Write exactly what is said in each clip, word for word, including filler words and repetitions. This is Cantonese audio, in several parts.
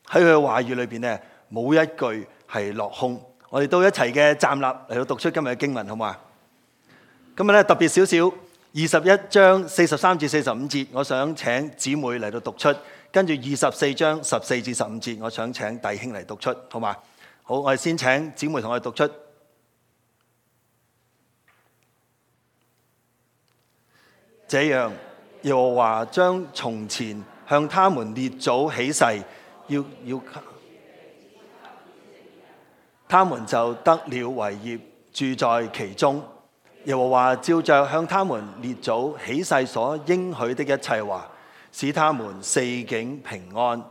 喺佢嘅話語裏邊咧，冇一句係落空。我哋都一齊嘅站立嚟到讀出今日嘅經文，好嘛？今日咧特別少少，二十一章四十三至四十五節，我想請姊妹嚟到讀出，跟住二十四章十四至十五節，我想請弟兄嚟讀出，好嘛？好，我哋先請姊妹同我哋讀出。這樣，耶和華將從前向他們列祖起誓，要要他們就得了為業，住在其中。耶和華照着向他們列祖起誓所應許的一切話，使他們四境平安。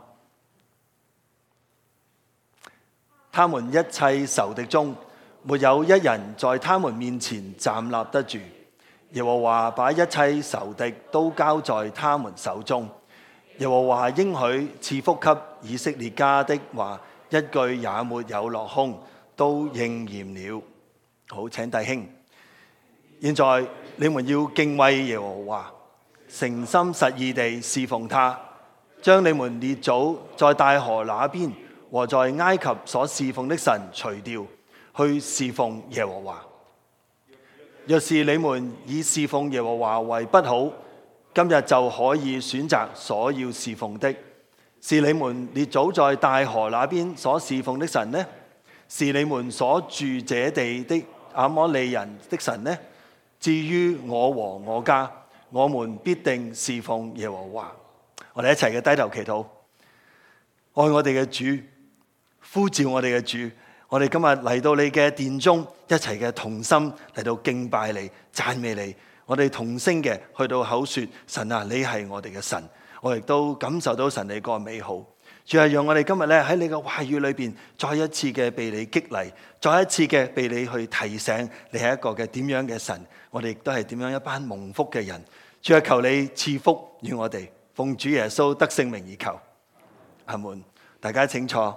他們一切仇敵中，沒有一人在他們面前站立得住。耶和華把一切仇敵都交在他們手中。耶和華應許賜福給以色列家的話，一句也沒有落空，都應驗了。好，請弟兄，現在你們要敬畏耶和華，誠心實意地侍奉他，將你們列祖在大河那邊和在埃及所侍奉的神除掉，去侍奉耶和華。若是你們以侍奉耶和華為不好，今日就可以選擇所要侍奉的，是你們列祖在大河那邊所侍奉的神呢？是你們所住這地的亞摩利人的神呢？至於我和我家，我們必定侍奉耶和華。我哋一齊嘅低頭祈禱，愛我哋嘅主，呼召我哋嘅主。我哋今日嚟到你嘅殿中，一齊嘅同心嚟到敬拜你、讚美你。我哋同聲嘅去到口說：神啊，你係我哋嘅神。我亦都感受到神你個美好。主係讓我哋今日咧喺你嘅話語裏邊，再一次嘅被你激勵，再一次嘅被你去提醒，你係一個嘅點樣嘅神。我哋亦都係點樣一班蒙福嘅人。主係求你賜福與我哋，奉主耶穌得聖名而求。阿門。大家請坐。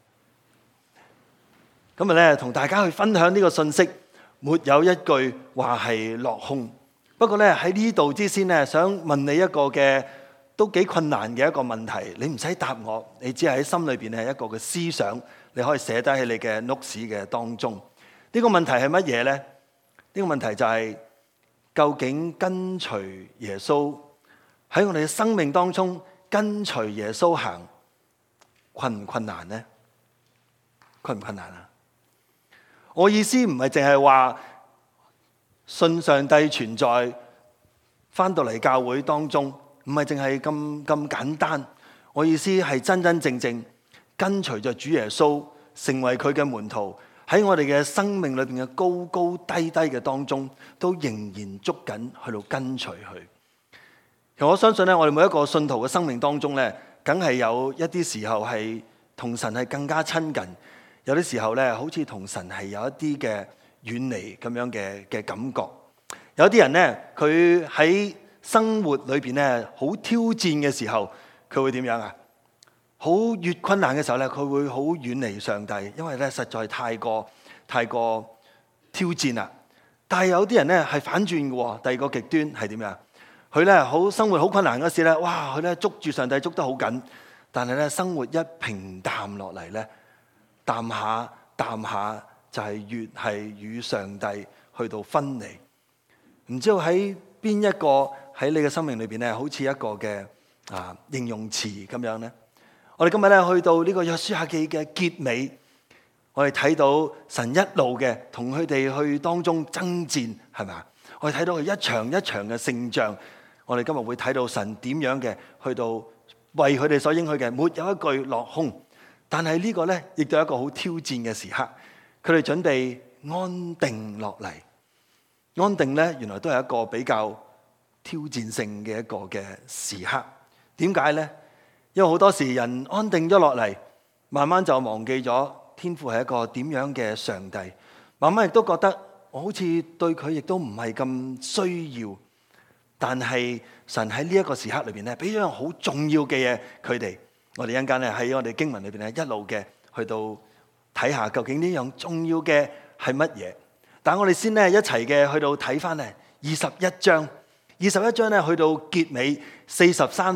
今日咧同大家去分享呢個信息，沒有一句話係落空。不過咧喺呢度之先咧，想問你一個嘅都幾困難嘅一個問題，你唔使答我，你只係喺心裏邊係一個嘅思想，你可以寫低喺你嘅 notes 嘅當中。呢個問題係乜嘢呢？呢個問題就係究竟跟隨耶穌喺我哋嘅生命當中跟隨耶穌行困唔困難呢？困唔困難啊？我意思唔係淨係話信上帝存在，返到嚟教會當中，唔係淨係咁咁簡單。我意思係真真正正跟隨着主耶穌，成為佢嘅門徒，喺我哋嘅生命裏邊嘅高高低低嘅當中，都仍然捉緊去到跟隨佢。其實我相信咧，我哋每一個信徒嘅生命當中咧，梗係有一啲時候係同神係更加親近。有啲時候咧，好似同神係有一啲嘅遠離咁樣嘅嘅感覺。有啲人咧，佢喺生活裏邊咧好挑戰嘅時候，佢會點樣啊？好越困難嘅時候咧，佢會好遠離上帝，因為咧實在太過太過挑戰啦。但係有啲人咧係反轉嘅喎，第二個極端係點樣？佢咧好生活好困難嗰時咧，哇！佢咧捉住上帝捉得好緊，但係咧生活一平淡落嚟咧。淡下淡下就係越係與上帝去到分離，唔知道喺邊一個喺你嘅生命裏邊咧，好似一個嘅啊形容詞咁樣咧。我哋今日咧去到呢個約書亞記嘅結尾，我哋睇到神一路嘅同佢哋去當中爭戰，係咪啊？我哋睇到佢一場一場嘅勝仗。我哋今日會睇到神點樣嘅去到為佢哋所應許嘅，沒有一句落空。但係呢個咧，亦都係一個好挑戰嘅時刻。佢哋準備安定落嚟，安定咧，原來都係一個比較挑戰性嘅一個嘅時刻。點解咧？因為好多時人安定咗落嚟，慢慢就忘記咗天父係一個點樣嘅上帝，慢慢亦都覺得我好似對佢亦都唔係咁需要。但係神喺呢一個時刻裏邊咧，俾咗一樣好重要嘅嘢佢哋。我哋一陣間咧喺我哋經文裏邊咧一路嘅去到睇下究竟呢樣重要嘅係乜嘢。但係我哋先咧一齊嘅去到睇翻咧二十一章，二十一章咧去到結尾四十三節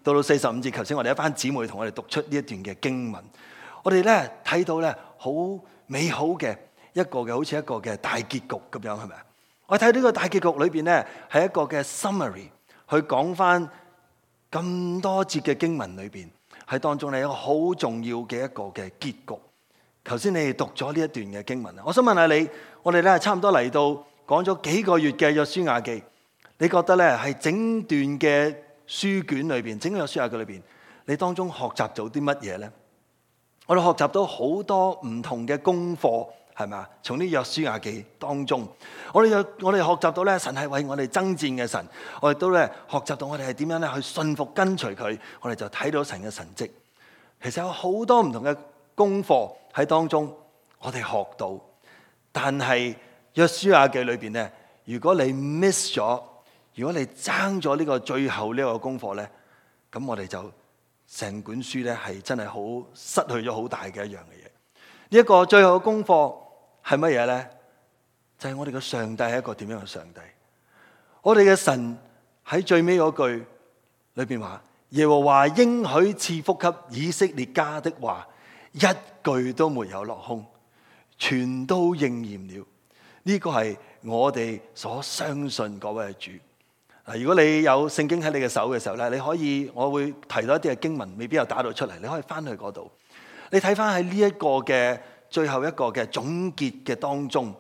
到到四十五節，頭先我哋一班姊妹同我哋讀出呢一段嘅經文，我哋咧睇到咧好美好嘅一個嘅好似一個嘅大結局咁樣，係咪啊？我睇到呢個大結局裏邊咧係一個嘅 summary， 去講翻咁多節嘅經文裏邊喺當中咧一個好重要嘅一個嘅結局。頭先你哋讀咗呢一段嘅經文啊，我想問下你，我哋咧差唔多嚟到講咗幾個月嘅約書亞記，你覺得咧係整段嘅書卷裏邊，整個約書亞記裏邊，你當中學習到啲乜嘢咧？我哋學習到好多唔同嘅功課，係咪啊？從啲約書亞記當中，我哋有我哋學習到咧，神係為我哋爭戰嘅神，我哋都咧學習到我哋係點樣咧去信服跟隨佢，我哋就睇到神嘅神蹟。其實有好多唔同嘅功課喺當中，我哋學到，但係約書亞記裏邊咧，如果你 miss 咗，如果你爭咗呢個最後呢個功課咧，咁我哋就成本書咧係真係好失去咗好大嘅一樣嘅嘢。呢一個最後嘅功課係乜嘢咧？就係我哋嘅上帝係一個點樣嘅上帝？我哋嘅神喺最尾嗰句裏邊話：耶和華應許賜福給以色列家的話，一句都沒有落空，全都應驗了。呢個係我哋所相信嗰位主。嗱，如果你有聖經喺你嘅手嘅時候咧，你可以，我會提到一啲嘅經文，未必有打到出嚟，你可以翻去嗰度，你睇翻喺呢一個嘅最後一個嘅總結嘅當中，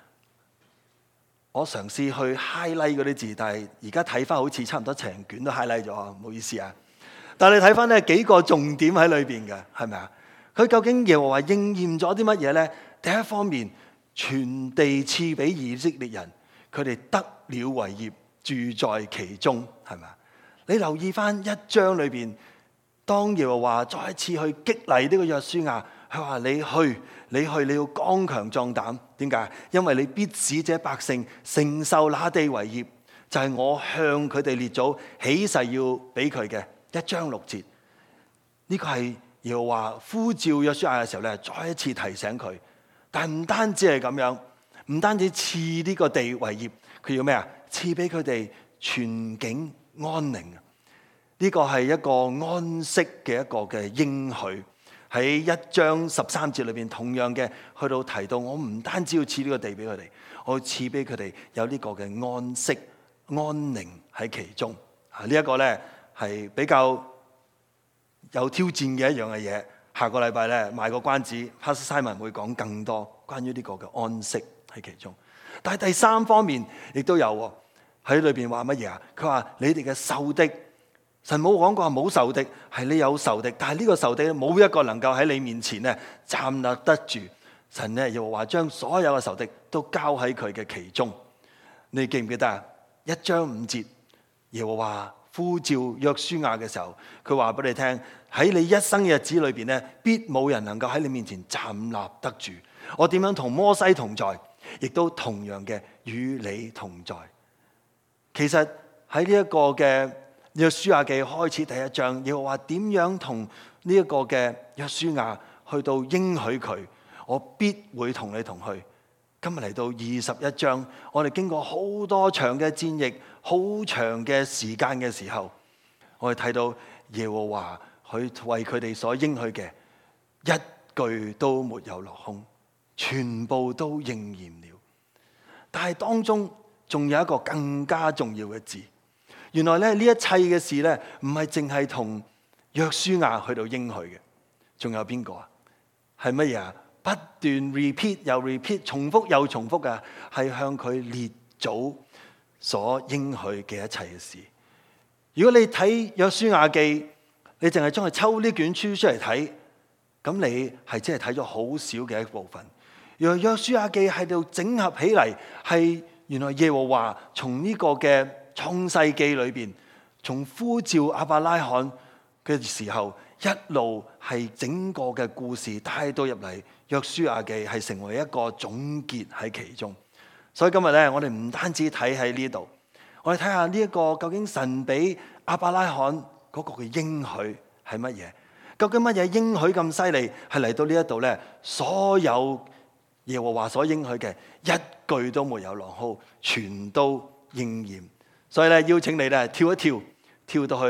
我嘗試去 highlight 嗰啲字，但係而家睇翻好似差唔多成卷都 highlight 咗，唔好意思啊。但係你睇翻咧幾個重點喺裏邊嘅，係咪啊？佢究竟耶和華應驗咗啲乜嘢咧？第一方面，全地賜俾以色列人，佢哋得了為業，住在其中，係咪啊？你留意翻一章裏邊，當耶和華再一次去激勵呢個約書亞，佢話你去，你去，你要剛強壯膽。點解？因為你必使這百姓承受那地為業，就係、是、我向佢哋列祖起誓要俾佢嘅。一章六節，呢、這個係耶和華呼召約書亞嘅時候咧，再一次提醒佢。但係唔單止係咁樣，唔單止賜呢個地為業，佢要咩啊？賜俾佢哋全境安寧。呢個係一個安息嘅一個嘅應許。喺一章十三節裏邊，同樣嘅去到提到，我唔單止要賜呢個地俾佢哋，我要賜俾佢哋有呢個嘅安息安寧喺其中。啊，呢一個咧係比較有挑戰嘅一樣嘅嘢。下個禮拜咧賣個關子 Pastor Simon 會講更多關於呢個嘅安息喺其中。但係第三方面亦都有喺裏邊話乜嘢啊？佢話你哋嘅仇敵，神冇講過冇仇敵，係你有仇敵，但係呢個仇敵冇一個能夠喺你面前咧站立得住。神咧又話將所有嘅仇敵都交喺佢嘅其中。你記唔記得啊？一章五節，耶和華呼召約書亞嘅時候，佢話俾你聽，喺你一生嘅日子裏邊咧，必冇人能夠喺你面前站立得住。我點樣同摩西同在，亦都同樣嘅與你同在。其實喺呢一個嘅約書亞記開始第一章，耶和華點樣同呢一個嘅約書亞去到應許佢，我必會同你同去。今日嚟到二十一章，我哋經過好多場嘅戰役，好長嘅時間嘅時候，我哋睇到耶和華佢為佢哋所應許嘅一句都沒有落空，全部都應驗了。但係當中仲有一個更加重要嘅字，原來咧呢一切嘅事咧唔係淨係同約書亞去到應許嘅，仲有邊個啊？係乜嘢啊？不斷 repeat 又 repeat， 重複又重複嘅，係向佢列祖所應許嘅一切嘅事。如果你睇約書亞記，你淨係將佢抽呢卷書出嚟睇，咁你係真係睇咗好少嘅一部分。原來約書亞記喺度整合起嚟，係原來耶和華從呢個嘅創世記裏邊，從呼召亞伯拉罕嘅時候，一路係整個嘅故事帶到入嚟。約書亞記係成為一個總結喺其中。所以今日咧，我哋唔單止睇喺呢度，我哋睇下呢一個究竟神俾亞伯拉罕嗰個嘅應許係乜嘢？究竟乜嘢應許咁犀利？係嚟到呢一度咧，所有耶和華所應許嘅一句都沒有落空，全都應驗。所以咧，邀請你咧跳一跳，跳到去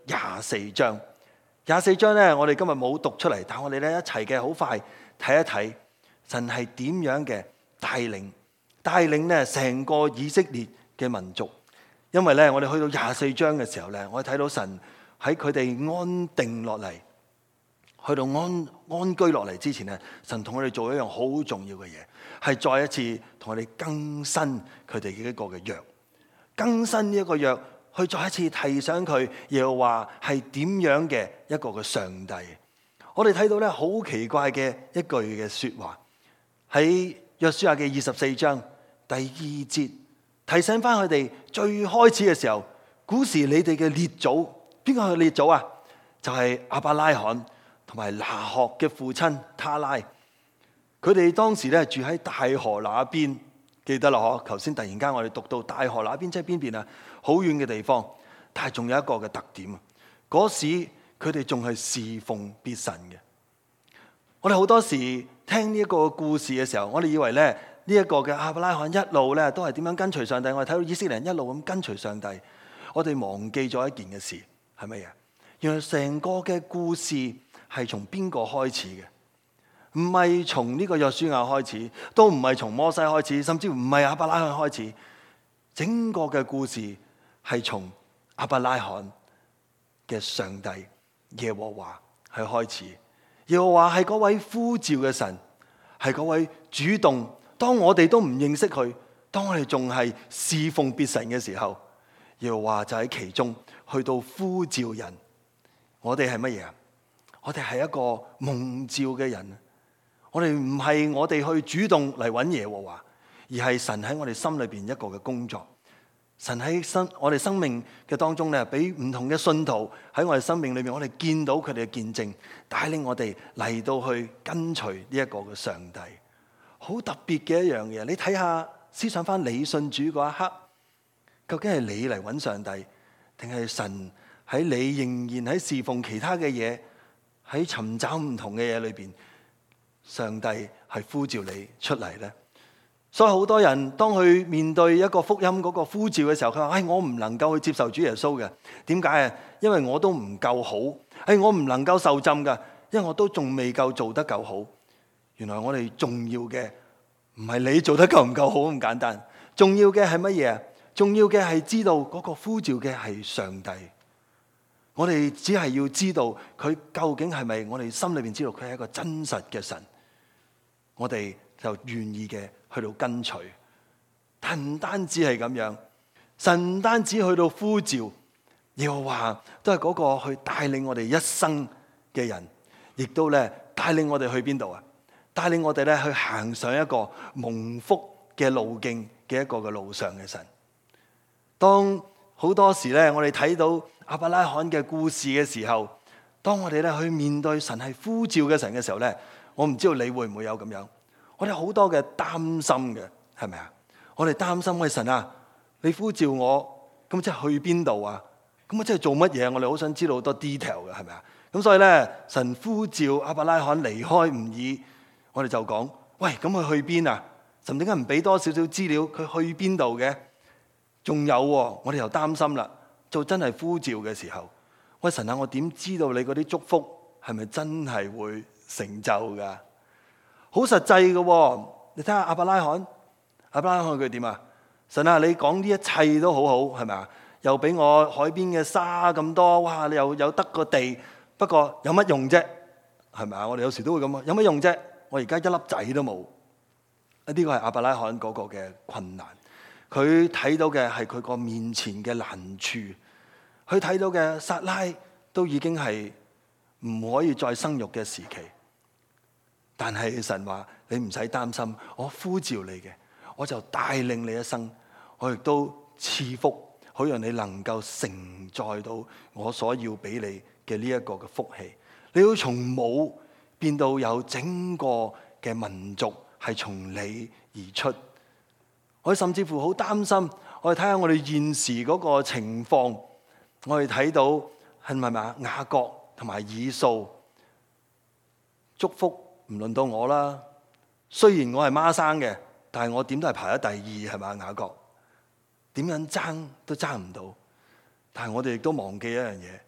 廿四章。廿四章咧，我哋今日冇讀出嚟，但我哋咧一齊嘅好快睇一睇神係點樣嘅帶領帶領咧成個以色列嘅民族。因為咧，我哋去到廿四章嘅時候咧，我哋睇到神喺佢哋安定落嚟，去到安安居落嚟之前咧，神同我哋做一樣好重要嘅嘢，係再一次同我哋更新佢哋嘅一個嘅約，更新呢一個約，去再一次提醒佢，又話係點樣嘅一個嘅上帝。我哋睇到咧好奇怪嘅一句嘅說話，喺約書亞嘅二十四章第二節。提醒翻佢哋最開始嘅時候，古時你哋嘅列祖，邊個係列祖啊？就係、是、亞伯拉罕同埋拿鶴嘅父親他拉。佢哋當時咧住喺大河那邊，記得啦嗬？頭先突然間我哋讀到大河那邊，即係邊邊啊？好遠嘅地方，但係仲有一個嘅特點啊！嗰時佢哋仲係侍奉別神嘅。我哋好多時聽呢一個故事嘅時候，我哋以為咧。呢一個嘅亞伯拉罕一路咧都係點樣跟隨上帝？我哋睇到以色列人一路咁跟隨上帝，我哋忘記咗一件嘅事係乜嘢？原來成個嘅故事係從邊個開始嘅？唔係從呢個約書亞開始，都唔係從摩西開始，甚至唔係亞伯拉罕開始。整個嘅故事係從亞伯拉罕嘅上帝耶和華係開始。耶和華係嗰位呼召嘅神，係嗰位主動。當我哋都唔認識佢，當我哋仲係侍奉別神嘅時候，耶和華就喺其中去到呼召人。我哋係乜嘢啊？我哋係一個蒙召嘅人。我哋唔係我哋去主動嚟揾耶和華，而係神喺我哋心裏邊一個嘅工作。神喺生我哋生命嘅當中咧，俾唔同嘅信徒喺我哋生命裏面，我哋見到佢哋嘅見證，帶領我哋嚟到去跟隨呢一個嘅上帝。好特別嘅一樣嘢，你睇下，思想翻你信主嗰一刻，究竟係你嚟揾上帝，定係神喺你仍然喺侍奉其他嘅嘢，喺尋找唔同嘅嘢裏邊，上帝係呼召你出嚟呢？所以好多人當佢面對一個福音嗰個呼召嘅時候，佢話：唉，我唔能夠去接受主耶穌嘅。點解啊？因為我都唔夠好，唉，我唔能夠受浸噶，因為我都仲未夠做得夠好。原來我哋重要嘅唔係你做得夠唔夠好咁簡單，重要嘅係乜嘢啊？重要嘅係知道嗰個呼召嘅係上帝。我哋只係要知道佢究竟係咪我哋心裏邊知道佢係一個真實嘅神，我哋就願意嘅去到跟隨。但唔單止係咁樣，神唔單止去到呼召，又話都係嗰個去帶領我哋一生嘅人，亦都咧帶領我哋去邊度啊？帶領我哋咧去行上一個蒙福嘅路徑嘅一個嘅路上嘅神。當好多時咧，我哋睇到亞伯拉罕嘅故事嘅時候，當我哋咧去面對神係呼召嘅神嘅時候咧，我唔知道你會唔會有咁樣。我哋好多嘅擔心嘅，係咪啊？我哋擔心喂，神啊，你呼召我，咁即係去邊度啊？咁啊即係做乜嘢？我哋好想知道好多 detail 嘅，係咪啊？咁所以咧，神呼召亞伯拉罕離開吾珥。我哋就講，喂，咁佢去邊啊？神點解唔俾多少少資料佢去邊度嘅？仲有喎，我哋又擔心啦。做真係呼召嘅時候，喂，神啊，我點知道你嗰啲祝福係咪真係會成就噶？好實際嘅喎，你睇下亞伯拉罕，亞伯拉罕佢點啊？神啊，你講呢一切都好好，係咪啊？又俾我海邊嘅沙咁多，哇！你又有得個地，不過有乜用啫？係咪啊？我哋有時都會咁啊，有乜用啫？我而家一粒仔都冇，呢個係亞伯拉罕嗰個嘅困難。佢睇到嘅係佢個面前嘅難處，佢睇到嘅撒拉都已經係唔可以再生育嘅時期。但係神話你唔使擔心，我呼召你嘅，我就帶領你一生，我亦都賜福，好讓你能夠承載到我所要俾你嘅呢一個嘅福氣。你要從冇變到有整個嘅民族係從你而出。我甚至乎好擔心，我哋睇下我哋現時嗰個情況，我哋睇到係咪嘛？雅各同埋以掃，祝福唔輪到我啦。雖然我係孖生嘅，但係我點都係排喺第二，係咪？雅各點樣爭都爭唔到。但係我哋亦都忘記一樣嘢，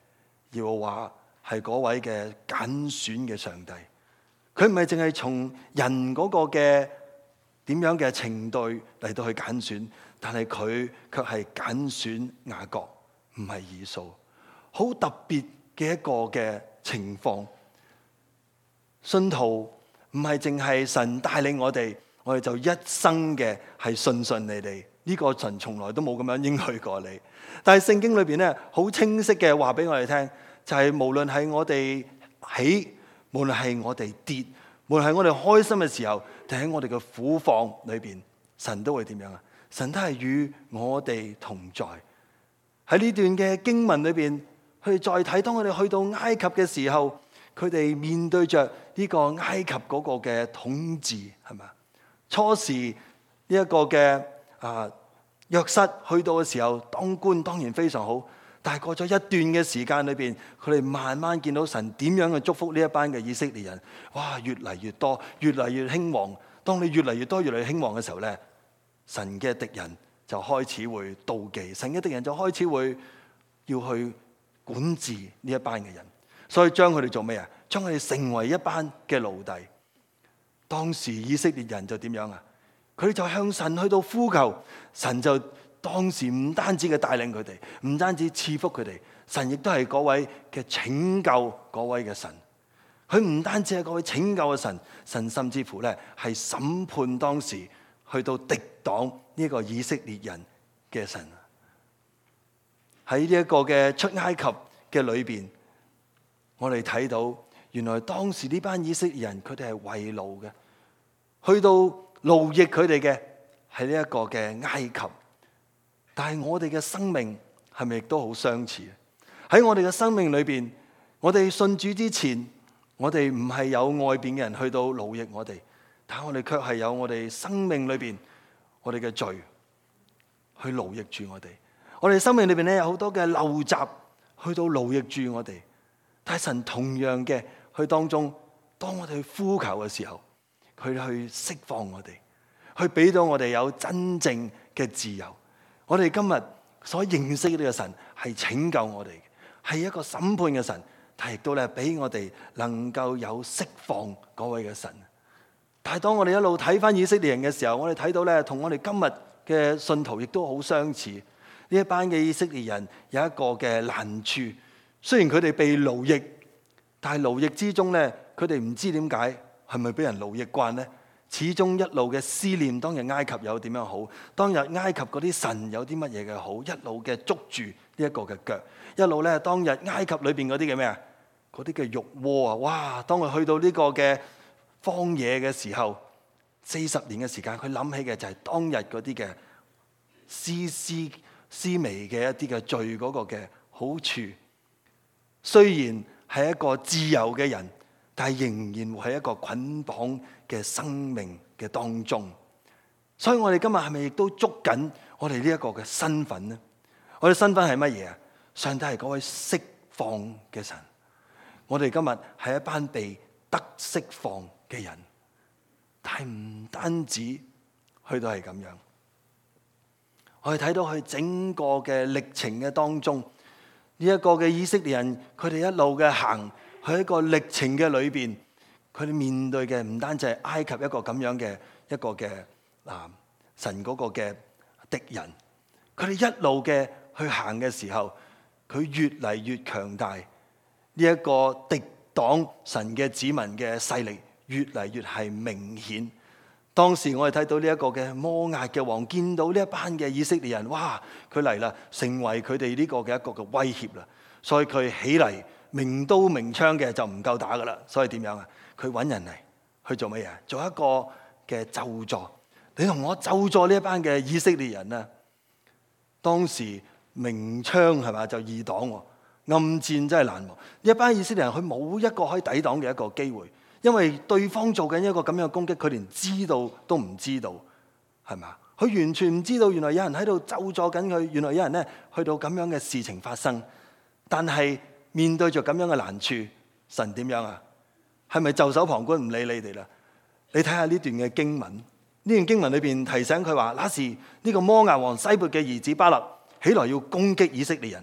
耶和華係嗰位嘅揀選嘅上帝，佢唔係淨係從人嗰個嘅點樣嘅程度嚟到去揀選，但係佢卻係揀選雅各，唔係以掃，好特別嘅一個嘅情況。信徒唔係淨係神帶領我哋，我哋就一生嘅係順順利利，呢個神從來都冇咁樣應許過你。但係聖經裏邊咧，好清晰嘅話俾我哋聽，就係無論係我哋起，無論係我哋跌，無論係我哋開心嘅時候，定喺我哋嘅苦況裏邊，神都會點樣啊？神都係與我哋同在。喺呢段嘅經文裏邊，去再睇，當我哋去到埃及嘅時候，佢哋面對着呢個埃及嗰個嘅統治，係咪？初時呢一個嘅啊約瑟去到嘅時候，當官當然非常好，但係過咗一段嘅時間裏邊，佢哋慢慢見到神點樣去祝福呢一班嘅以色列人，哇，越嚟越多，越嚟越興旺。當你越嚟越多，越嚟越興旺嘅時候咧，神嘅敵人就開始會妒忌，神嘅敵人就開始會要去管治呢一班嘅人，所以將佢哋做咩啊？將佢哋成為一班嘅奴隸。當時以色列人就點樣啊？佢哋就向神去到呼求，神就當時唔單止嘅帶領佢哋，唔單止賜福佢哋，神亦都係嗰位嘅拯救嗰位嘅神。佢唔單止係嗰位拯救嘅神，神甚至乎咧係審判當時去到敵擋呢個以色列人嘅神。喺呢一個嘅出埃及嘅裏邊，我哋睇到原來當時呢班以色列人佢哋係為奴嘅，去到奴役佢哋嘅係呢一個嘅埃及。但係我哋嘅生命係咪亦都好相似？喺我哋嘅生命裏邊，我哋信主之前，我哋唔係有外邊嘅人去到奴役我哋，但係我哋卻係有我哋生命裏邊我哋嘅罪去奴役住我哋。我哋生命裏邊咧有好多嘅陋習去到奴役住我哋，但係神同樣嘅去當中，當我哋去呼求嘅時候，佢去釋放我哋，去俾到我哋有真正嘅自由。我哋今日所認識呢個神係拯救我哋嘅，係一個審判嘅神，但係亦都咧俾我哋能夠有釋放嗰位嘅神。但係當我哋一路睇翻以色列人嘅時候，我哋睇到咧同我哋今日嘅信徒亦都好相似。呢一班嘅以色列人有一個嘅難處，雖然佢哋被奴役，但係奴役之中咧，佢哋唔知點解係咪俾人奴役慣咧？始終一路嘅思念當日埃及有點樣好，當日埃及嗰啲神有啲乜嘢嘅好，一路嘅捉住呢一個嘅腳，一路咧當日埃及裏邊嗰啲嘅咩啊？嗰啲嘅肉鍋啊，哇！當佢去到呢個嘅荒野嘅時候，四十年嘅時間，佢諗起嘅就係當日嗰啲嘅絲絲絲微嘅一啲嘅罪嗰個嘅好處。雖然係一個自由嘅人，但係仍然會喺一個捆綁嘅生命嘅當中。所以我哋今日係咪亦都捉緊我哋呢一個嘅身份呢？我哋身份係乜嘢啊？上帝係嗰位釋放嘅神。我哋今日係一班被得釋放嘅人，但係唔單止去到係咁樣。我哋睇到佢整個嘅歷程嘅當中，呢一個嘅以色列人，佢哋一路嘅行喺一個歷程嘅裏邊，佢哋面對嘅唔單止係埃及一個咁樣嘅一個嘅啊神嗰個嘅敵人，佢哋一路嘅去行嘅時候，佢越嚟越強大。呢一個敵擋神嘅子民嘅勢力越嚟越係明顯。當時我哋睇到呢一個嘅摩押嘅王，見到呢一班嘅以色列人，哇！佢嚟啦，成為佢哋呢個嘅一個嘅威脅啦。所以佢起嚟明刀明槍嘅就唔夠打噶啦。所以點樣啊？佢揾人嚟去做乜嘢？做一個嘅咒詛。你同我咒詛呢一班嘅以色列人啊！當時明槍係嘛就易擋喎。暗戰真係難忘，一班以色列人佢冇一個可以抵擋嘅一個機會，因為對方做緊一個咁樣嘅攻擊，佢連知道都唔知道，係咪？佢完全唔知道原來有人喺度咒詛緊佢，原來有人咧去到咁樣嘅事情發生。但係面對着咁樣嘅難處，神點樣啊？係咪袖手旁觀唔理你哋啦？你睇下呢段嘅經文，呢段經文裏邊提醒佢話：那時呢個摩押王西撥嘅兒子巴勒起來要攻擊以色列人。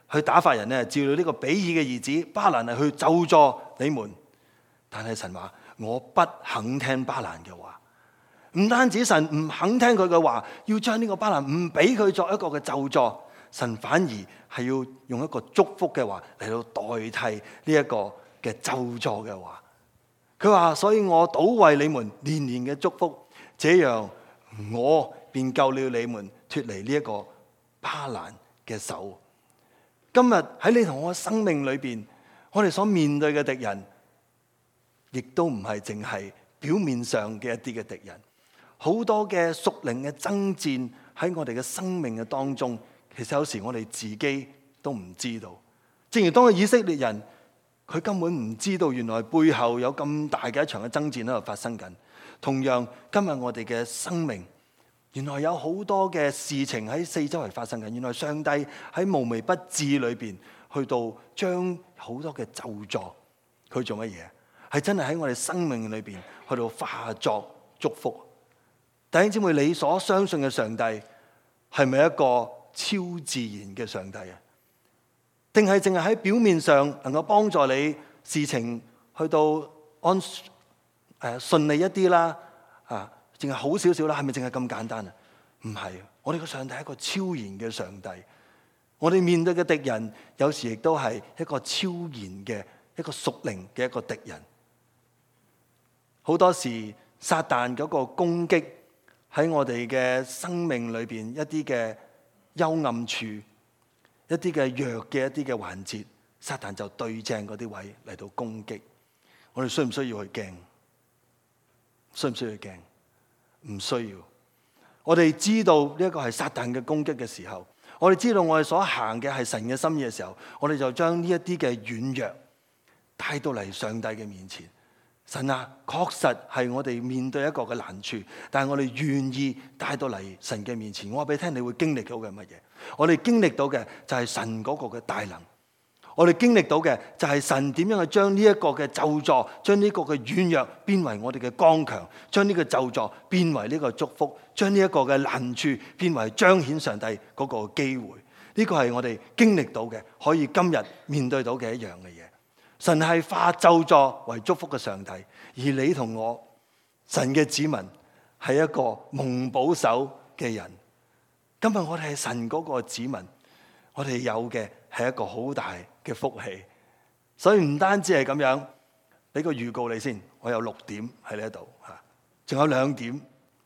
去打發人咧，召了呢個比珥嘅兒子巴蘭嚟去咒詛你們。但係神話我不肯聽巴蘭嘅話，唔單止神唔肯聽佢嘅話，要將呢個巴蘭唔俾佢作一個嘅咒詛，神反而係要用一個祝福嘅話嚟到代替呢一個嘅咒詛嘅話。佢話：所以我倒為你們年年嘅祝福，這樣我便救了你們脫離呢一個巴蘭嘅手。今日喺你同我嘅生命裏邊，我哋所面對嘅敵人，亦都唔係淨係表面上嘅一啲嘅敵人，好多嘅屬靈嘅爭戰喺我哋嘅生命嘅當中，其實有時我哋自己都唔知道。正如當個以色列人，佢根本唔知道原來背後有咁大嘅一場嘅爭戰喺度發生緊。同樣今日我哋嘅生命，原來有好多嘅事情喺四周圍發生緊。原來上帝喺無微不至裏邊去到將好多嘅咒詛，佢做乜嘢？係真係喺我哋生命裏邊去到化作祝福。弟兄姊妹，你所相信嘅上帝係咪一個超自然嘅上帝啊？定係淨係喺表面上能夠幫助你事情去到安誒順利一啲啦？啊，淨係好少少啦？係咪淨係咁簡單啊？唔係，我哋個上帝係一個超然嘅上帝。我哋面對嘅敵人，有時亦都係一個超然嘅一個屬靈嘅一個敵人。好多時撒旦嗰個攻擊喺我哋嘅生命裏邊一啲嘅幽暗處，一啲嘅弱嘅一啲嘅環節，撒旦就對正嗰啲位嚟到攻擊。我哋需唔需要去驚？需唔需要去驚？唔需要。我哋知道呢一個係撒旦嘅攻擊嘅時候，我哋知道我哋所行嘅係神嘅心意嘅時候，我哋就將呢一啲嘅軟弱帶到嚟上帝嘅面前。神啊，確實係我哋面對一個嘅難處，但係我哋願意帶到嚟神嘅面前。我話俾你聽，你會經歷到嘅乜嘢？我哋經歷到嘅就係神嗰個嘅大能。我哋經歷到嘅就係神點樣去將呢一個嘅咒詛，將呢個嘅軟弱變為我哋嘅剛強，將呢個咒詛變為呢個祝福，將呢一個嘅難處變為彰顯上帝嗰個機會。呢個係我哋經歷到嘅，可以今日面對到嘅一樣嘅嘢。神係化咒詛為祝福嘅上帝，而你同我，神嘅子民係一個蒙保守嘅人。今日我哋係神嗰個子民，我哋有嘅係一個好大嘅福氣。所以唔單止係咁樣，俾個預告你先，我有六點喺呢度吓，仲有兩點。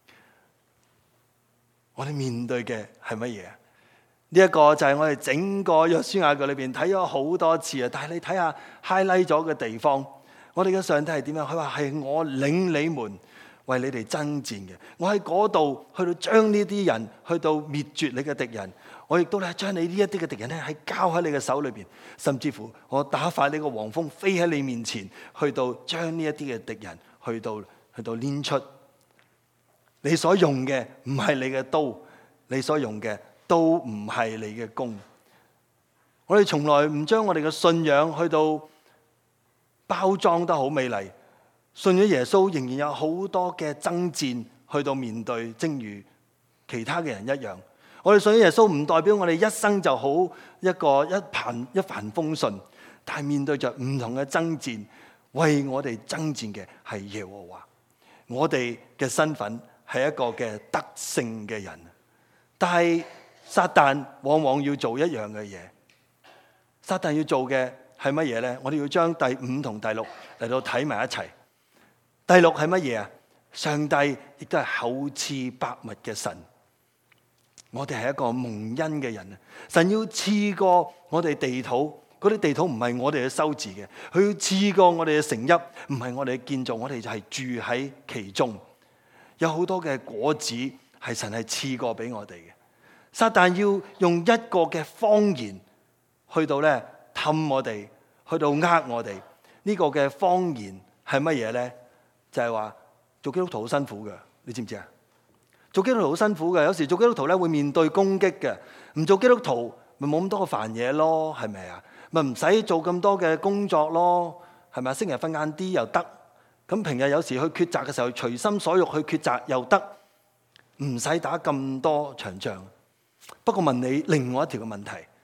我哋面對嘅係乜嘢？呢一個就係我哋整個約書亞記裏邊睇咗好多次啊！但係你睇下 highlight 咗嘅地方，我哋嘅上帝係點樣？佢話係我領你們為你哋爭戰嘅，我喺嗰度去到將呢啲人去到滅絕你嘅敵人，我亦都咧將你呢一啲嘅敵人咧係交喺你嘅手裏邊，甚至乎我打發呢個黃蜂飛喺你面前，去到將呢一啲嘅敵人去到去到攆出。你所用嘅唔係你嘅刀，你所用嘅都唔係你嘅弓。我哋從來唔將我哋嘅信仰去到包裝得好美麗，信咗耶穌仍然有好多嘅爭戰去到面對，正如其他嘅人一樣。我哋信咗耶穌唔代表我哋一生就好一個一帆一帆風順，但係面對着唔同嘅爭戰，為我哋爭戰嘅係耶和華。我哋嘅身份係一個嘅得勝嘅人，但係撒旦往往要做一樣嘅嘢。撒旦要做嘅係乜嘢呢？我哋要將第五同第六嚟到睇埋一齊。第六係乜嘢啊？上帝亦都係厚賜百物嘅神。我哋係一個蒙恩嘅人啊！神要賜過我哋地土，嗰啲地土唔係我哋嘅修治嘅，佢要賜過我哋嘅城邑，唔係我哋嘅建造，我哋就係住喺其中。有好多嘅果子係神係賜過俾我哋嘅。撒旦要用一個嘅謊言去到咧氹我哋，去到呃我哋。呢個嘅謊言係乜嘢咧？就係話做基督徒好辛苦嘅，你知唔知啊？做基督徒好辛苦嘅，有時做基督徒咧會面對攻擊嘅。唔做基督徒咪冇咁多嘅煩嘢咯，係咪啊？咪唔使做咁多嘅工作咯，係咪啊？星期日瞓晏啲又得，咁平日有時去抉擇嘅時候，隨心所欲去抉擇又得，唔使打咁多場仗。不過問你另外一條嘅問題，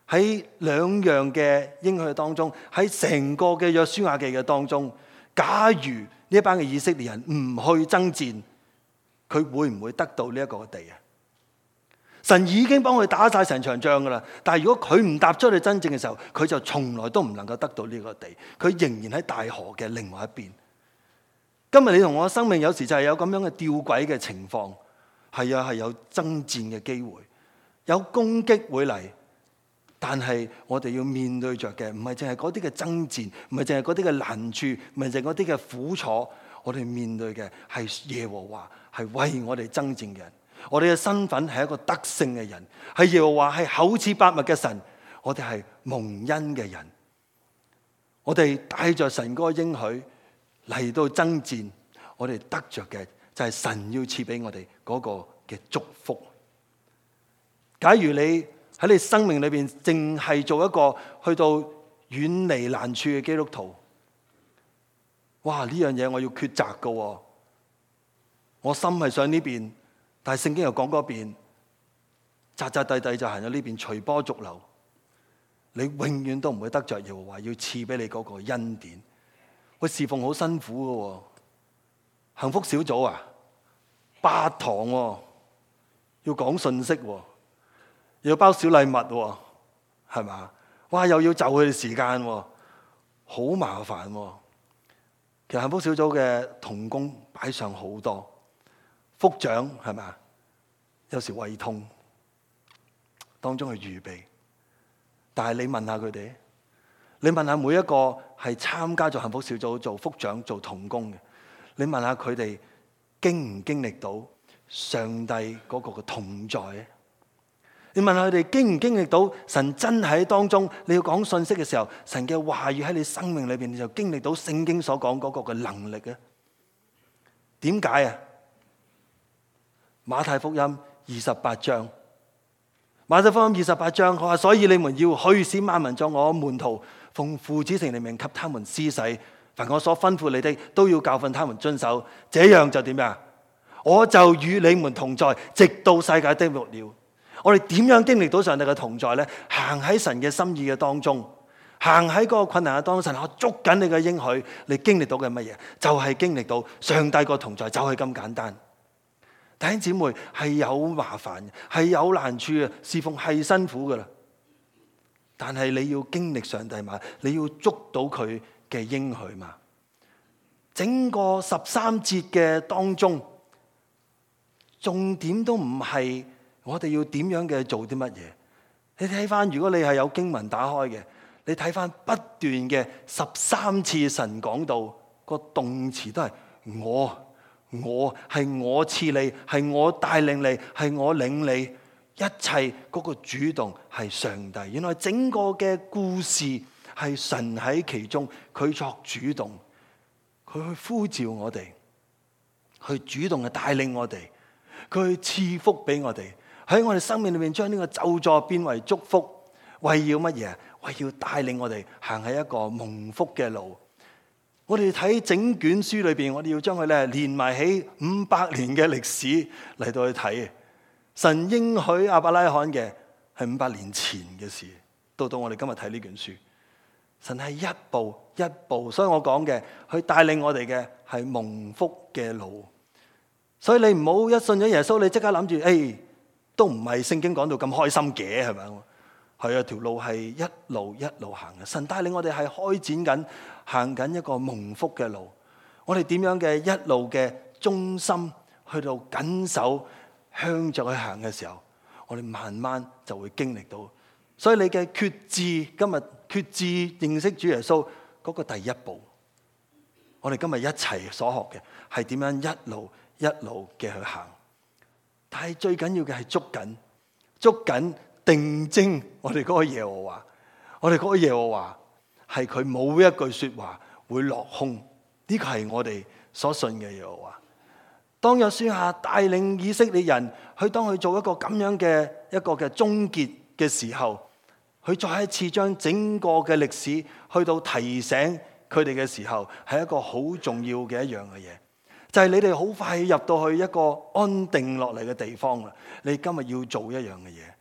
喺兩樣嘅應許當中，喺成個嘅約書亞記嘅當中，假如呢一班嘅以色列人唔去爭戰，佢會唔會得到呢一個地啊？神已經幫佢打晒成場仗噶啦，但係如果佢唔踏出去真正嘅時候，佢就從來都唔能夠得到呢個地，佢仍然喺大河嘅另外一邊。今日你同我嘅生命有時就係有咁樣嘅吊詭嘅情況，係啊，係有爭戰嘅機會，有攻擊會嚟，但係我哋要面對着嘅唔係淨係嗰啲嘅爭戰，唔係淨係嗰啲嘅難處，唔係淨係嗰啲嘅苦楚，我哋面對嘅係耶和華，係為我哋爭戰嘅人。我哋嘅身份係一個得勝嘅人，係耶和華係厚賜百物嘅神，我哋係蒙恩嘅人。我哋帶着神嗰個應許嚟到爭戰，我哋得着嘅就係神要賜俾我哋嗰個嘅祝福。假如你喺你生命裏邊淨係做一個去到遠離難處嘅基督徒，哇！呢樣嘢我要抉擇噶，我心係想呢邊。但係聖經又講嗰邊，扎扎地地就行咗呢邊，隨波逐流，你永遠都唔會得着耶和華要賜俾你嗰個恩典。喂，侍奉好辛苦噶，幸福小組啊，八堂喎，要講信息喎，又要包小禮物喎，係嘛？哇，又要就佢哋時間喎，好麻煩喎。其實幸福小組嘅同工擺上好多。福長係咪？有時胃痛，當中去預備。但係你問下佢哋，你問下每一個係參加咗幸福小組做福長做同工嘅，你問下佢哋經唔經歷到上帝嗰個嘅同在？你問下佢哋經唔經歷到神真喺當中？你要講信息嘅時候，神嘅話語喺你生命裏邊，你就經歷到聖經所講嗰個嘅能力啊？點解啊？馬太福音二十八章，馬太福音二十八章，佢話：所以你們要去使萬民作我門徒，奉父子聖靈名給他們施洗，凡我所吩咐你的，都要教訓他們遵守。這樣就點呀？我就與你們同在，直到世界的末了。我哋點樣經歷到上帝嘅同在呢？行喺神嘅心意嘅當中，行喺嗰個困難嘅當中，神我捉緊你嘅應許，你經歷到嘅乜嘢？就係經歷到上帝個同在，就係咁簡單。弟兄姊妹，係有麻煩，係有難處嘅，侍奉係辛苦噶啦。但係你要經歷上帝嘛，你要捉到佢嘅應許嘛。整個十三節嘅當中，重點都唔係我哋要點樣嘅做啲乜嘢。你睇翻，如果你係有經文打開嘅，你睇翻不斷嘅十三次神講到個動詞都係我。我係我賜你，係我帶領你，係我領你，一切嗰個主動係上帝。原來整個嘅故事係神喺其中，佢作主動，佢去呼召我哋，去主動嘅帶領我哋，佢去賜福俾我哋，喺我哋生命裏面將呢個咒詛變為祝福，為要乜嘢？為要帶領我哋行喺一個蒙福嘅路。我哋睇整卷書裏邊，我哋要將佢咧連埋起五百年嘅歷史嚟到去睇。神應許亞伯拉罕嘅係五百年前嘅事，到到我哋今日睇呢卷書，神係一步一步，所以我講嘅，去帶領我哋嘅係蒙福嘅路。所以你唔好一信咗耶穌，你即刻諗住，誒、哎，都唔係聖經講到咁開心嘅，係咪？係啊，條路係一路一路行嘅。神帶領我哋係開展緊。行緊一個蒙福嘅路，我哋點樣嘅一路嘅忠心去到緊守向着去行嘅時候，我哋慢慢就會經歷到。所以你嘅決志，今日決志認識主耶穌嗰個第一步，我哋今日一齊所學嘅係點樣一路一路嘅去行。但係最緊要嘅係捉緊，捉緊定睛我哋嗰個耶和華，我哋嗰個耶和華。係佢冇一句說話會落空，呢個係我哋所信嘅耶和華。當約書亞帶領以色列人去當佢做一個咁樣嘅一個嘅終結嘅時候，佢再一次將整個嘅歷史去到提醒佢哋嘅時候，係一個好重要嘅一樣嘅嘢，就係你哋好快入到去一個安定落嚟嘅地方啦。你今日要做一樣嘅嘢，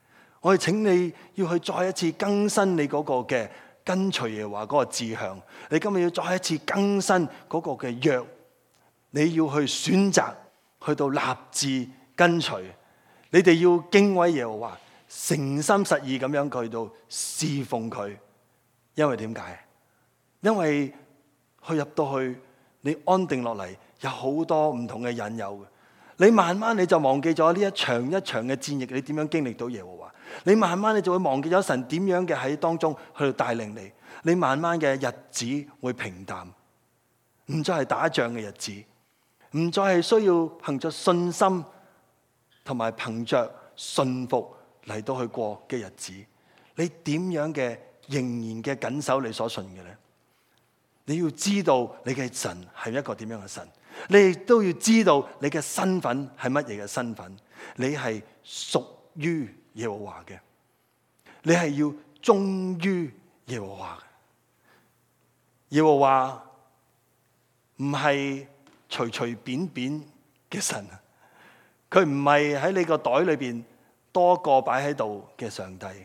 我哋請你要去再一次更新你嗰個嘅跟隨耶和華嗰個志向。你今日要再一次更新嗰個嘅約，你要去選擇去到立志跟隨。你哋要敬畏耶和華，誠心實意咁樣去到侍奉佢。因為點解？因為去入到去，你安定落嚟，有好多唔同嘅引誘嘅。你慢慢你就忘記咗呢一場一場嘅戰役，你點樣經歷到耶和華？你慢慢你就會忘記咗神點樣嘅喺當中去帶領你。你慢慢嘅日子會平淡，唔再係打仗嘅日子，唔再係需要憑着信心同埋憑着信服嚟到去過嘅日子。你點樣嘅仍然嘅緊守你所信嘅呢？你要知道你嘅神係一個點樣嘅神，你亦都要知道你嘅身份係乜嘢嘅身份。你係屬於耶和華嘅，你係要忠於耶和華嘅。耶和華唔係隨隨便便嘅神，佢唔係喺你個袋裏邊多個擺喺度嘅上帝。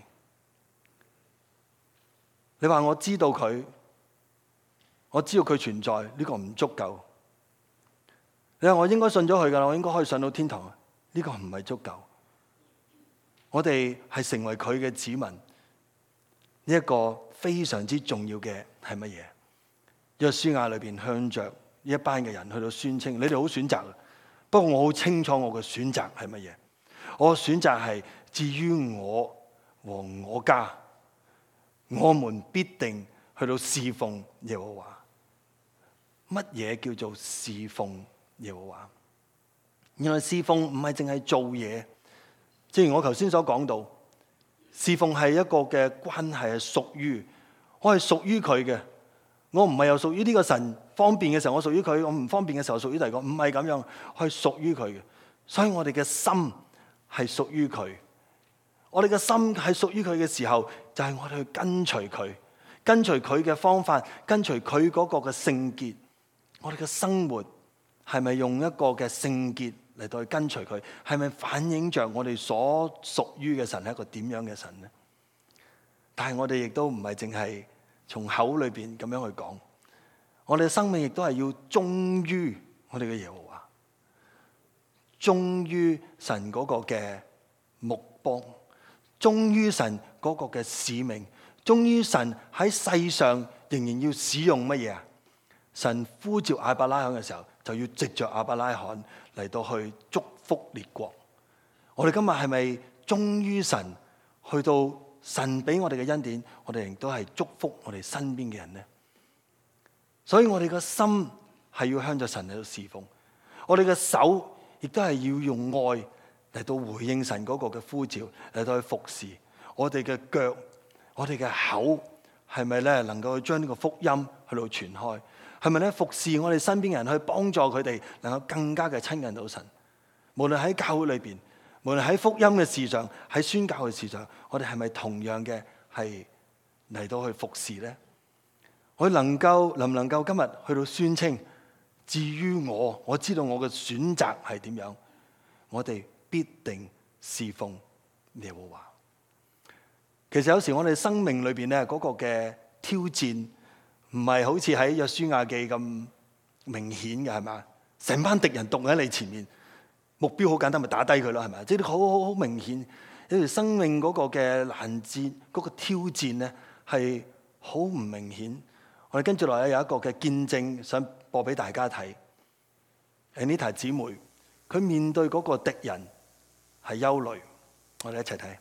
你話我知道佢，我知道佢存在，呢個唔足夠。你話我應該信咗佢噶啦，我應該可以上到天堂，呢個唔係足夠。我哋係成為佢嘅子民，呢一個非常之重要嘅係乜嘢？約書亞裏邊向着呢一班嘅人去到宣稱：你哋好選擇，不過我好清楚我嘅選擇係乜嘢。我嘅選擇係至於我和我家，我們必定去到侍奉耶和華。乜嘢叫做侍奉耶和華？原來侍奉唔係淨係做嘢，正如我頭先所講到，侍奉係一個嘅關係，係屬於我係屬於佢嘅。我唔係又屬於呢個神，方便嘅時候我屬於佢，我唔方便嘅時候屬於第二個，唔係咁樣，我係屬於佢嘅。所以我哋嘅心係屬於佢。我哋嘅心係屬於佢嘅時候，就係我哋去跟隨佢，跟隨佢嘅方法，跟隨佢嗰個嘅聖潔。我哋嘅生活係咪用一個嘅聖潔嚟到去跟隨佢？係咪反映着我哋所屬於嘅神係一個點樣嘅神呢？但係我哋亦都唔係淨係從口裏邊咁樣去講，我哋嘅生命亦都係要忠於我哋嘅耶和華，忠於神嗰個嘅目光，忠於神嗰個嘅使命，忠於神喺世上仍然要使用乜嘢啊？神呼召亞伯拉罕嘅時候，就要藉着亞伯拉罕嚟到去祝福列國。我哋今日係咪忠於神？去到神俾我哋嘅恩典，我哋亦都係祝福我哋身邊嘅人呢？所以我哋個心係要向着神嚟到侍奉，我哋嘅手亦都係要用愛嚟到回應神嗰個嘅呼召，嚟到去服侍。我哋嘅腳，我哋嘅口，係咪咧能夠去將呢個福音去到傳開？係咪咧服侍我哋身邊嘅人，去幫助佢哋能夠更加嘅親近到神？無論喺教會裏邊，無論喺福音嘅事上，喺宣教嘅事上，我哋係咪同樣嘅係嚟到去服侍咧？我能夠能唔能夠今日去到宣稱，至於我，我知道我嘅選擇係點樣，我哋必定侍奉耶和華。其實有時我哋生命裏邊咧嗰個嘅挑戰，唔係好似喺約書亞記咁明顯嘅，係嘛？成班敵人獨喺你前面，目標好簡單，咪打低佢咯，係咪？即係好好好明顯。有時生命嗰個嘅難戰，嗰個挑戰咧係好唔明顯。我哋跟住落嚟有一個嘅見證，想播俾大家睇。Anita 姊妹，佢面對嗰個敵人係憂慮，我哋一齊睇。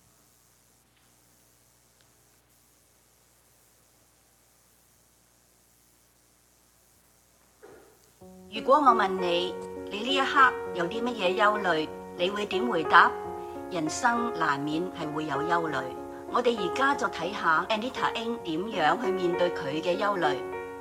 如果我問你，你呢一刻有啲乜嘢憂慮，你會點回答？人生難免係會有憂慮。我哋而家就睇下 Anita Ng 點樣去面對佢嘅憂慮。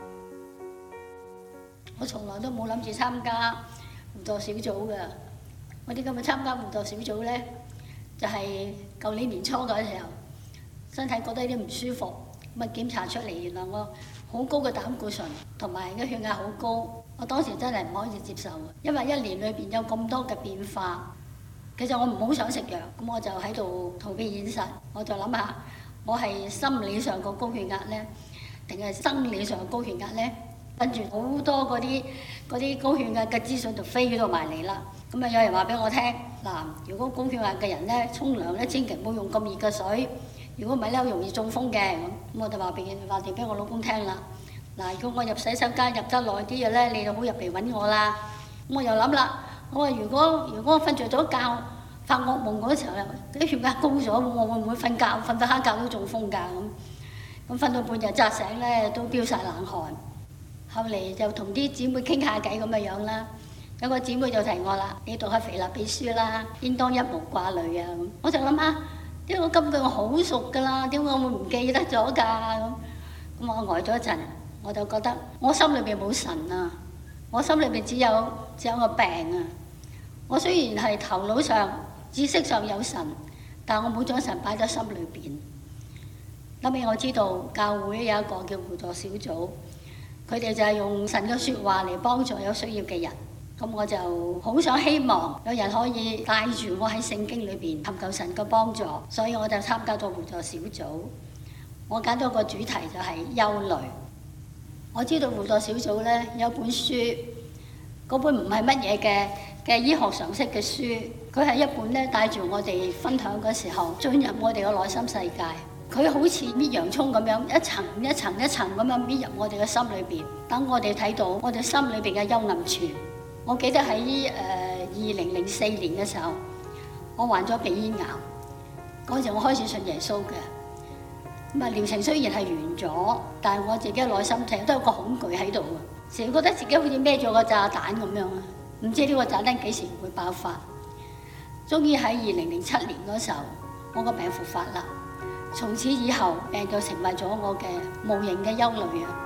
我從來都冇諗住參加輔導小組嘅。我哋今日參加輔導小組咧，就係舊年年初嗰時候，身體覺得有啲唔舒服，咁啊檢查出嚟，原來我好高嘅膽固醇同埋個血壓好高。我當時真係唔可以接受，因為一年裏邊有咁多嘅變化， 其實我唔好想食藥，咁我就喺度逃避現實。我就諗下，我係心理上個高血壓呢，定係生理上個高血壓呢？跟住好多嗰啲嗰啲高血壓嘅資訊就飛到埋嚟啦。咁啊有人話俾我聽，嗱，如果高血壓嘅人呢，沖涼呢，千祈唔好用咁熱嘅水，如果唔係咧好容易中風嘅。咁我就話俾話俾我老公聽啦。嗱，如果我入洗手間入得耐啲嘅咧，你就好入嚟揾我啦。咁我又諗啦，我話如果如果我瞓着咗覺發惡夢嗰時候，啲血壓高咗，我會唔會瞓覺瞓得黑覺都中風㗎？咁咁瞓到半日扎醒咧，都飆晒冷汗。後嚟就同啲姊妹傾下偈咁嘅樣啦。有個姊妹就提我啦，你讀下腓立比書啦，應當一無掛慮啊。咁我就諗下，點解我今句我好熟㗎啦？點解我會唔記得咗㗎？咁咁我呆咗一陣。我就覺得我心裏邊冇神啊，我心裏邊只有只有個病啊。我雖然係頭腦上、知識上有神，但我冇將神擺喺心裏邊。後尾我知道教會有一個叫互助小組，佢哋就係用神嘅説話嚟幫助有需要嘅人。咁我就好想希望有人可以帶住我喺聖經裏邊尋求神嘅幫助，所以我就參加咗互助小組。我揀到個主題就係憂慮。我知道互助小組咧有本書，嗰本唔係乜嘢嘅嘅醫學常識嘅書，佢係一本咧帶住我哋分享嘅時候進入我哋嘅內心世界。佢好似搣洋葱咁樣，一層一層一層咁樣搣入我哋嘅心裏邊，等我哋睇到我哋心裏邊嘅幽暗處。我記得喺誒二零零四年嘅時候，我患咗鼻咽癌，嗰時我開始信耶穌嘅。咁啊，療程雖然係完咗，但係我自己內心成日都有個恐懼喺度啊，成日覺得自己好似孭咗個炸彈咁樣啊，唔知呢個炸彈幾時會爆發。終於喺二零零七年嗰時候，我個病復發啦。從此以後，病就成為咗我嘅無形嘅憂慮啊。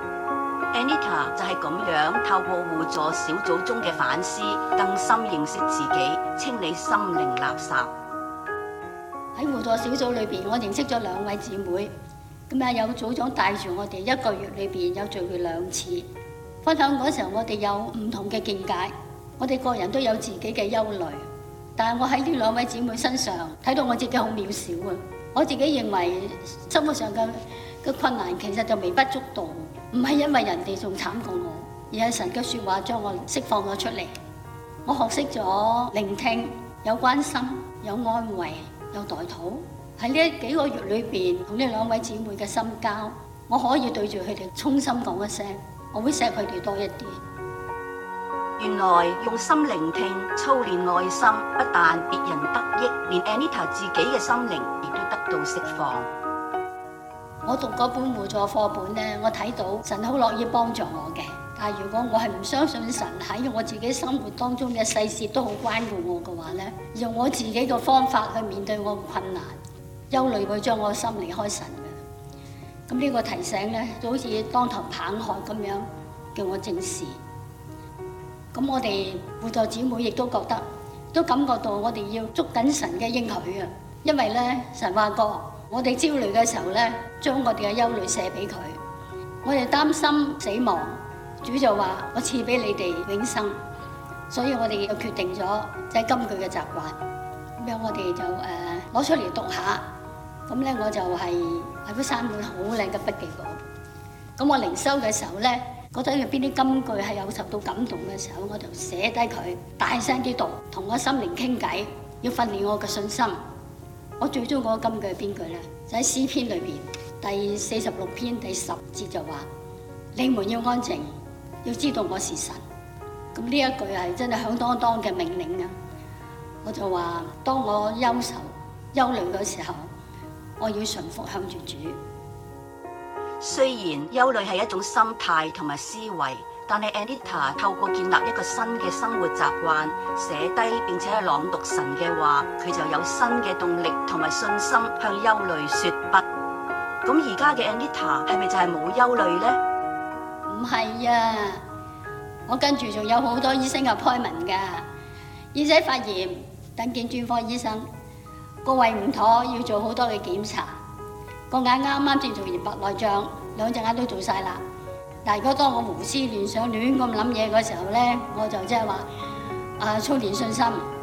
Anita 就係咁樣透過互助小組中嘅反思，更深認識自己，清理心靈垃圾。 喺互助小組裏邊，我認識咗兩位姊妹，咁啊有組長帶住我哋一個月裏邊有聚會兩次，分享嗰時候我哋有唔同嘅見解，我哋個人都有自己嘅憂慮，但係我喺呢兩位姊妹身上睇到我自己好渺小啊！我自己認為生活上嘅嘅困難其實就微不足道，唔係因為人哋仲慘過我，而係神嘅説話將我釋放咗出嚟。我學識咗聆聽，有關心，有安慰，有代禱。喺呢幾個月裏邊，同呢兩位姊妹嘅深交，我可以對住佢哋衷心講一聲，我會錫佢哋多一啲。 原來用心聆聽、操練愛心，不但別人得益，連 Anita 自己嘅心靈亦都得到釋放。 我讀嗰本互助課本呢，我睇到神好樂意幫助我嘅。但係如果我係唔相信神喺我自己生活當中嘅細節都好關顧我嘅話呢，用我自己嘅方法去面對我嘅困難，憂慮會將我心離開神嘅。咁呢個提醒呢，就好似當頭棒喝咁樣，叫我正視。咁我哋互助姊妹亦都覺得，都感覺到我哋要捉緊神嘅應許啊！因為咧，神話過，我哋焦慮嘅時候咧，將我哋嘅憂慮卸俾佢。我哋擔心死亡，主就話：我賜俾你哋永生。所以我哋就決定咗即係金句嘅習慣。咁樣我哋就誒攞、呃、出嚟讀下。咁咧我就係喺嗰三本好靚嘅筆記簿。咁我靈修嘅時候咧，覺得有邊啲金句係有受到感動嘅時候，我就寫低佢，大聲啲讀，同我心靈傾偈，要訓練我嘅信心。我最中意嗰個金句係邊句咧？就喺詩篇裏邊第四十六篇第十節就話：你們要安靜，要知道我是神。咁呢一句係真係響當當嘅命令啊！我就話：當我憂愁、憂慮嘅時候，我要順服向住主。 雖然憂慮係一種心態同埋思維，但係 Anita 透過建立一個新嘅生活習慣，寫低並且係朗讀神嘅話，佢就有新嘅動力同埋信心向憂慮說不。咁而家嘅 Anita 係咪就係冇憂慮呢？ 唔係啊，我跟住仲有好多醫生嘅 appointment㗎，耳仔發炎等見專科醫生，個胃唔妥要做好多嘅檢查。個眼啱啱先做完白內障，兩隻眼都做晒啦。但係如果當我胡思亂想、亂咁諗嘢嗰時候咧，我就即係話啊操練信心，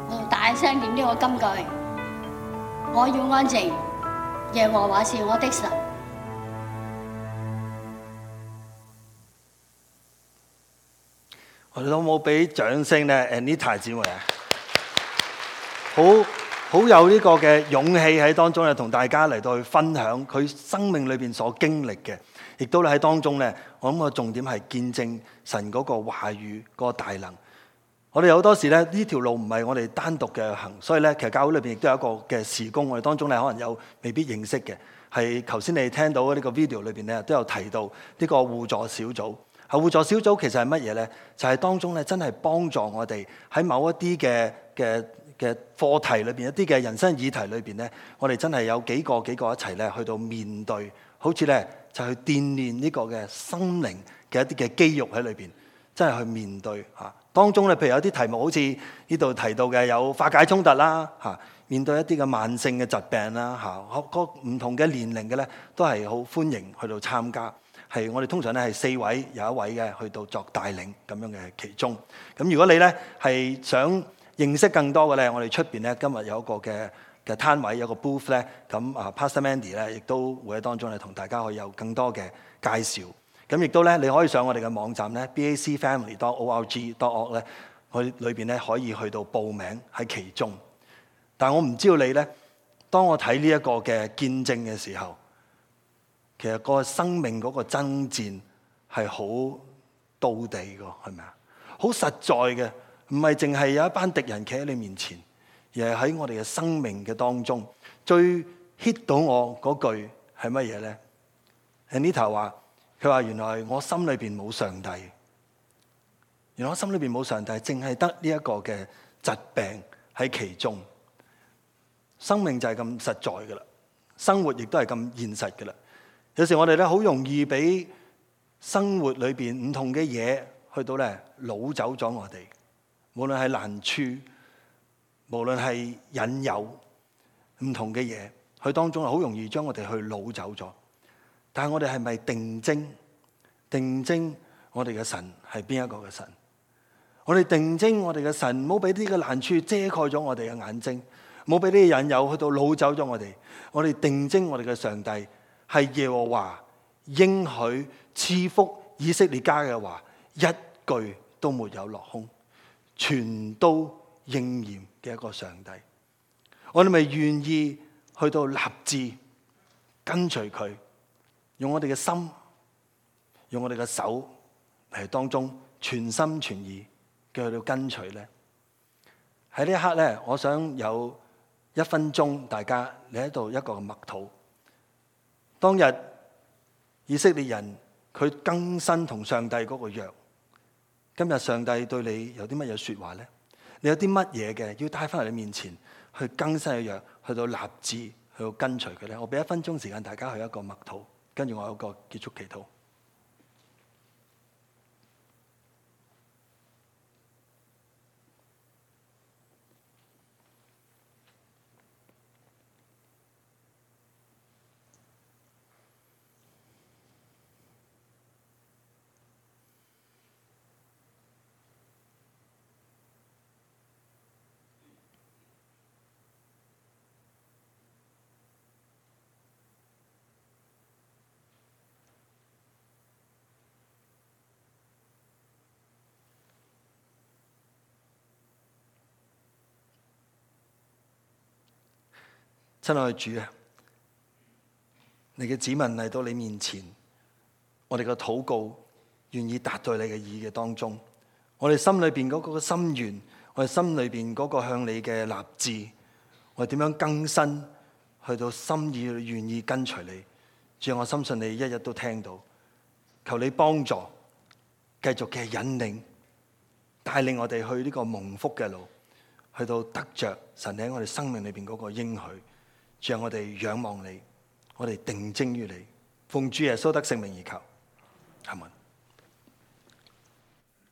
我大聲念呢個金句：我要安靜，耶和華是我的神。 我哋有冇俾掌聲咧 ？Anita 姊妹啊，好好有呢個嘅勇氣喺當中咧，同大家嚟到去分享佢生命裏邊所經歷嘅，亦都喺當中咧，我諗個重點係見證神嗰個話語嗰個大能。我哋好多時咧，呢條路唔係我哋單獨嘅行，所以咧，其實教會裏邊亦都有一個嘅事工，我哋當中咧可能有未必認識嘅，係頭先你聽到呢個 video 裏邊咧都有提到呢個互助小組。係互助小組其實係乜嘢咧？就係、是、當中咧真係幫助我哋喺某一啲嘅嘅嘅課題裏邊，一啲嘅人生議題裏邊咧，我哋真係有幾個幾個一齊咧去到面對，好似咧就去鍛鍊呢個嘅心靈嘅一啲嘅肌肉喺裏邊，真係去面對嚇。當中咧，譬如有啲題目好似呢度提到嘅有化解衝突啦嚇，面對一啲嘅慢性嘅疾病啦嚇，個唔同嘅年齡嘅咧都係好歡迎去到參加。係我哋通常咧係四位有一位嘅去到作帶領咁樣嘅其中。咁如果你咧係想認識更多嘅咧，我哋出邊咧今日有一個嘅嘅攤位，有個 booth 咧，咁啊 Pastor Mandy 咧亦都會喺當中咧同大家可以有更多嘅介紹。咁亦都咧你可以上我哋嘅網站咧 b a c family dot org dot org 咧，去裏邊咧可以去到報名喺其中。但係我唔知道你咧，當我睇呢一個嘅見證嘅時候，其實個生命嗰個爭戰係好到地㗎，係咪啊？好實在嘅，唔係淨係有一班敵人企喺你面前，而係喺我哋嘅生命嘅當中。最 hit 到我嗰句係乜嘢咧 ？Anita 話：佢話原來我心裏邊冇上帝，原來我心裏邊冇上帝，淨係得呢一個嘅疾病喺其中。生命就係咁實在㗎啦，生活亦都係咁現實㗎啦。有時我哋咧好容易俾生活裏邊唔同嘅嘢去到咧擄走咗我哋，無論係難處，無論係引誘，唔同嘅嘢，佢當中係好容易將我哋去擄走咗。但係我哋係咪定睛定睛我哋嘅神係邊一個嘅神？我哋定睛我哋嘅神，唔好俾呢個難處遮蓋咗我哋嘅眼睛，唔好俾呢個引誘去到擄走咗我哋。我哋定睛我哋嘅上帝。係耶和華應許賜福以色列家嘅話，一句都沒有落空，全都應驗嘅一個上帝。我哋咪願意去到立志跟隨佢，用我哋嘅心，用我哋嘅手嚟當中全心全意嘅去到跟隨咧。喺呢一刻咧，我想有一分鐘，大家你喺度一個默禱。當日以色列人佢更新同上帝嗰個約，今日上帝對你有啲乜嘢說話咧？你有啲乜嘢嘅要帶翻嚟你面前去更新嘅約，去到立志去到跟隨佢咧？我俾一分鐘時間大家去一個默禱，跟住我有個結束祈禱。親愛的主啊，你嘅子民嚟到你面前，我哋嘅禱告願意達到你嘅意嘅當中，我哋心裏邊嗰個心願，我哋心裏邊嗰個向你嘅立志，我哋點樣更新，去到心意願意跟隨你。主，我深信你一日都聽到，求你幫助，繼續嘅引領，帶領我哋去呢個蒙福嘅路，去到得着神喺我哋生命裏邊嗰個應許。主啊，我哋仰望你，我哋定睛於你，奉主耶穌得聖名而求，阿門。